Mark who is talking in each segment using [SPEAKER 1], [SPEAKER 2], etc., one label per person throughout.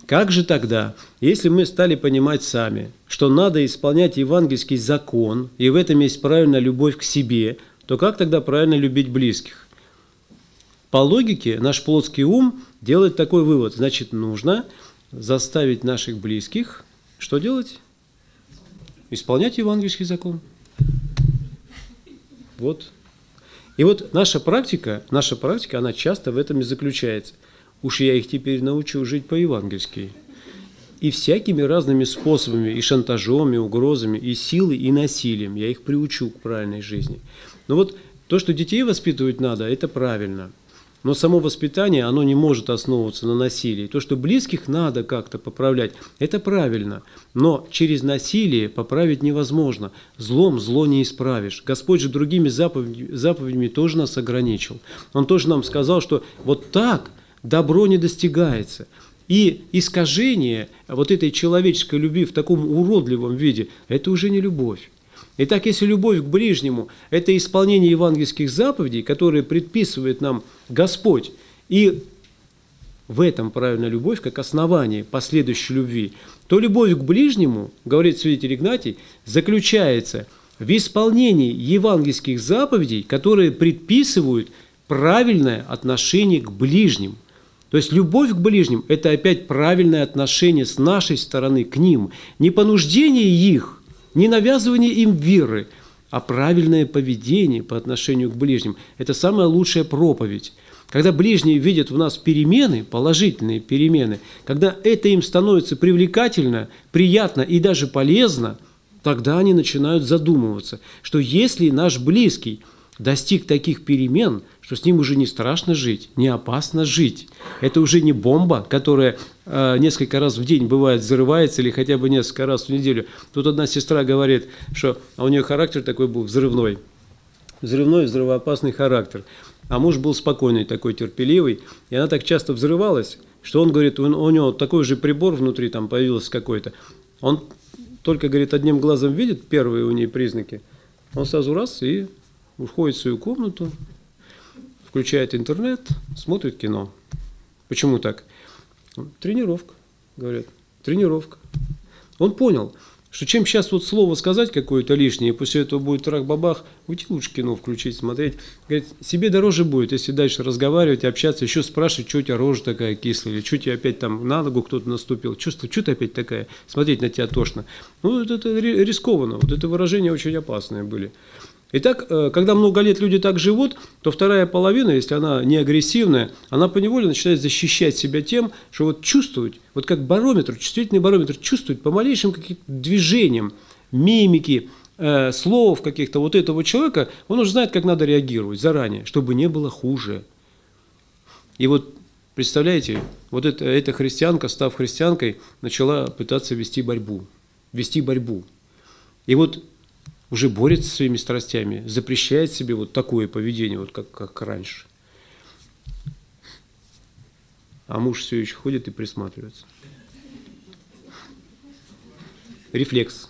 [SPEAKER 1] как же тогда, если мы стали понимать сами, что надо исполнять евангельский закон, и в этом есть правильная любовь к себе, то как тогда правильно любить близких? По логике наш плотский ум делает такой вывод. Значит, нужно заставить наших близких что делать? Исполнять евангельский закон. Вот. И вот наша практика, она часто в этом и заключается. Уж я их теперь научу жить по-евангельски. И всякими разными способами, и шантажом, и угрозами, и силой, и насилием я их приучу к правильной жизни. Но вот то, что детей воспитывать надо, это правильно. Но само воспитание, оно не может основываться на насилии. То, что близких надо как-то поправлять, это правильно. Но через насилие поправить невозможно. Злом зло не исправишь. Господь же другими заповедями тоже нас ограничил. Он тоже нам сказал, что вот так добро не достигается. И искажение вот этой человеческой любви в таком уродливом виде – это уже не любовь. Итак, если любовь к ближнему – это исполнение евангельских заповедей, которые предписывает нам Господь, и в этом правильная любовь как основание последующей любви, то любовь к ближнему, говорит святитель Игнатий, заключается в исполнении евангельских заповедей, которые предписывают правильное отношение к ближним. То есть любовь к ближним – это опять правильное отношение с нашей стороны к ним, не понуждение их, не навязывание им веры, а правильное поведение по отношению к ближним. Это самая лучшая проповедь. Когда ближние видят в нас перемены, положительные перемены, когда это им становится привлекательно, приятно и даже полезно, тогда они начинают задумываться, что если наш близкий достиг таких перемен, что с ним уже не страшно жить, не опасно жить. Это уже не бомба, которая несколько раз в день бывает взрывается или хотя бы несколько раз в неделю. Тут одна сестра говорит, что у нее характер такой был взрывной. Взрывоопасный характер. А муж был спокойный, такой терпеливый. И она так часто взрывалась, что он говорит, у него такой же прибор внутри там появился какой-то. Он только, говорит, одним глазом видит первые у нее признаки. Он сразу раз и уходит в свою комнату, включает интернет, смотрит кино. Почему так? Тренировка, говорят, тренировка. Он понял, что чем сейчас вот слово сказать какое-то лишнее, и после этого будет трах-бабах, уйти лучше кино включить, смотреть. Говорит, себе дороже будет, если дальше разговаривать, общаться, еще спрашивать, что у тебя рожа такая кислая, или что тебе опять там на ногу кто-то наступил, что ты опять такая, смотреть на тебя тошно. Ну, это рискованно, вот это выражения очень опасные были. Итак, когда много лет люди так живут, то вторая половина, если она не агрессивная, она поневоле начинает защищать себя тем, что вот чувствовать, вот как барометр, чувствительный барометр, чувствовать по малейшим каким-то движениям, мимики, слов каких-то вот этого человека, он уже знает, как надо реагировать заранее, чтобы не было хуже. И вот, представляете, вот эта христианка, став христианкой, начала пытаться вести борьбу. И вот уже борется со своими страстями, запрещает себе вот такое поведение, вот как раньше. А муж все еще ходит и присматривается. Рефлекс.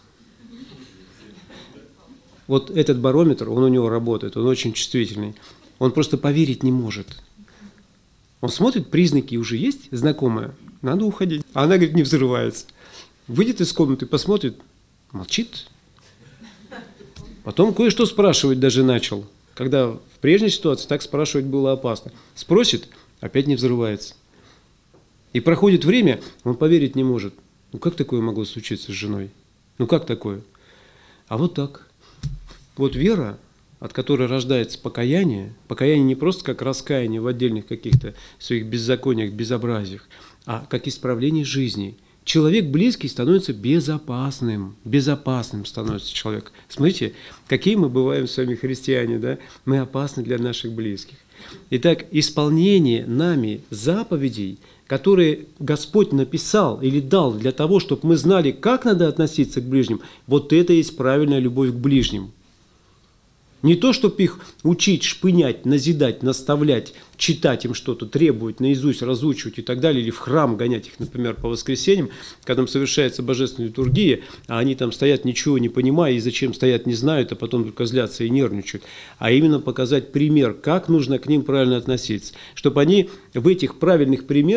[SPEAKER 1] Вот этот барометр, он у него работает, он очень чувствительный. Он просто поверить не может. Он смотрит, признаки уже есть знакомые, надо уходить. А она, говорит, не взрывается. Выйдет из комнаты, посмотрит, молчит. Потом кое-что спрашивать даже начал. Когда в прежней ситуации так спрашивать было опасно. Спросит, опять не взрывается. И проходит время, он поверить не может. Ну как такое могло случиться с женой? Ну как такое? А вот так. Вот вера, от которой рождается покаяние не просто как раскаяние в отдельных каких-то своих беззакониях, безобразиях, а как исправление жизни. Человек близкий становится безопасным становится человек. Смотрите, какие мы бываем с вами христиане, да? Мы опасны для наших близких. Итак, исполнение нами заповедей, которые Господь написал или дал для того, чтобы мы знали, как надо относиться к ближним, вот это и есть правильная любовь к ближним. Не то, чтобы их учить, шпынять, назидать, наставлять, читать им что-то, требовать, наизусть разучивать и так далее, или в храм гонять их, например, по воскресеньям, когда там совершается божественная литургия, а они там стоят, ничего не понимая, и зачем стоят, не знают, а потом только злятся и нервничают. А именно показать пример, как нужно к ним правильно относиться, чтобы они в этих правильных примерах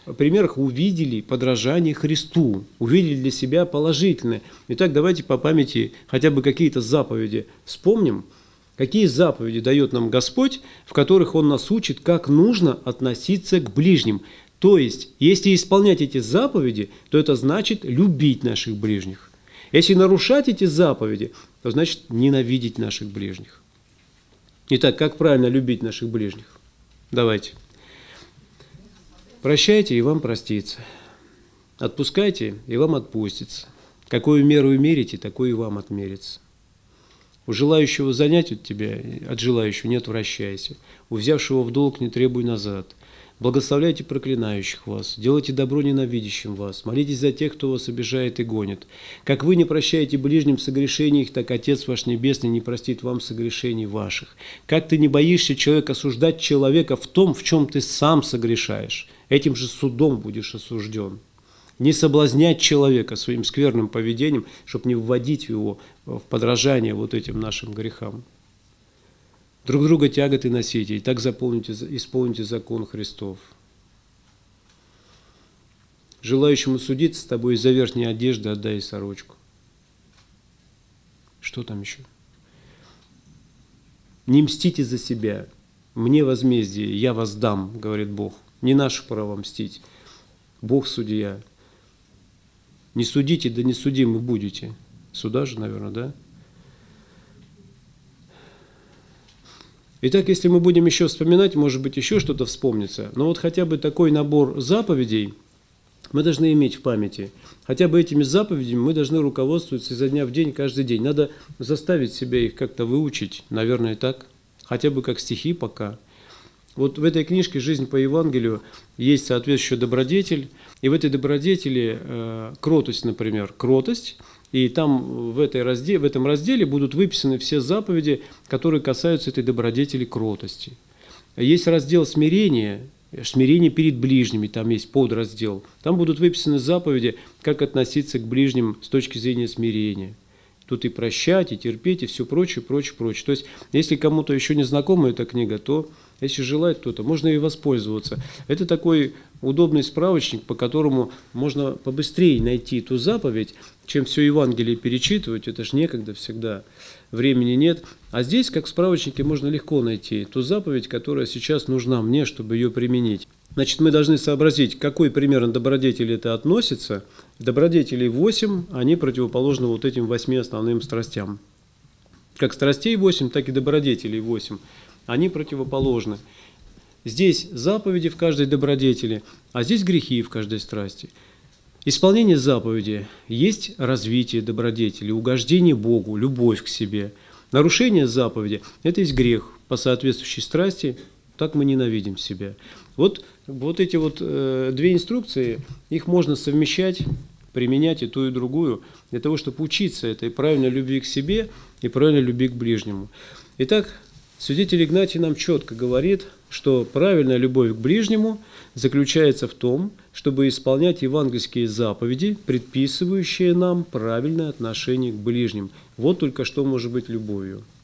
[SPEAKER 1] примерах увидели подражание Христу, увидели для себя положительное. Итак, давайте по памяти хотя бы какие-то заповеди вспомним, какие заповеди дает нам Господь, в которых Он нас учит, как нужно относиться к ближним. То есть, если исполнять эти заповеди, то это значит любить наших ближних. Если нарушать эти заповеди, то значит ненавидеть наших ближних. Итак, как правильно любить наших ближних? Давайте. Прощайте, и вам простится. Отпускайте, и вам отпустится. Какую меру вы мерите, такой и вам отмерится. У желающего занять от тебя, от желающего не отвращайся. У взявшего в долг не требуй назад. Благословляйте проклинающих вас, делайте добро ненавидящим вас, молитесь за тех, кто вас обижает и гонит. Как вы не прощаете ближним согрешений их, так Отец ваш Небесный не простит вам согрешений ваших. Как ты не боишься, человек, осуждать человека в том, в чем ты сам согрешаешь, этим же судом будешь осужден. Не соблазнять человека своим скверным поведением, чтобы не вводить его в подражание вот этим нашим грехам. Друг друга тяготы носите, и так исполните закон Христов. Желающему судиться с тобой из-за верхней одежды отдай сорочку. Что там еще? Не мстите за себя. Мне возмездие, я воздам, говорит Бог. Не наше право мстить. Бог судья. Не судите, да не судимы будете. Суда же, наверное, да? Итак, если мы будем еще вспоминать, может быть, еще что-то вспомнится. Но вот хотя бы такой набор заповедей мы должны иметь в памяти. Хотя бы этими заповедями мы должны руководствоваться изо дня в день, каждый день. Надо заставить себя их как-то выучить, наверное, так. Хотя бы как стихи пока. Вот в этой книжке «Жизнь по Евангелию» есть соответствующий добродетель. И в этой добродетели кротость, например, кротость. И там в этом разделе будут выписаны все заповеди, которые касаются этой добродетели кротости. Есть раздел смирения перед ближними, там есть подраздел. Там будут выписаны заповеди, как относиться к ближним с точки зрения смирения. Тут и прощать, и терпеть, и все прочее, прочее, прочее. То есть, если кому-то еще не знакома эта книга, то, если желает кто-то, можно и воспользоваться. Это такой удобный справочник, по которому можно побыстрее найти ту заповедь, чем все Евангелие перечитывать. Это ж некогда всегда, времени нет. А здесь, как в справочнике, можно легко найти ту заповедь, которая сейчас нужна мне, чтобы ее применить. Значит, мы должны сообразить, к какой примерно добродетели это относится. Добродетелей 8, они противоположны вот этим 8 основным страстям. Как страстей 8, так и добродетелей 8. Они противоположны. Здесь заповеди в каждой добродетели, а здесь грехи в каждой страсти. Исполнение заповеди есть развитие добродетели, угождение Богу, любовь к себе. Нарушение заповеди – это есть грех по соответствующей страсти, так мы ненавидим себя. Вот эти две инструкции, их можно совмещать, применять и ту, и другую, для того, чтобы учиться этой правильной любви к себе и правильной любви к ближнему. Итак, святитель Игнатий нам четко говорит, что правильная любовь к ближнему заключается в том, чтобы исполнять евангельские заповеди, предписывающие нам правильное отношение к ближним. Вот только что может быть любовью.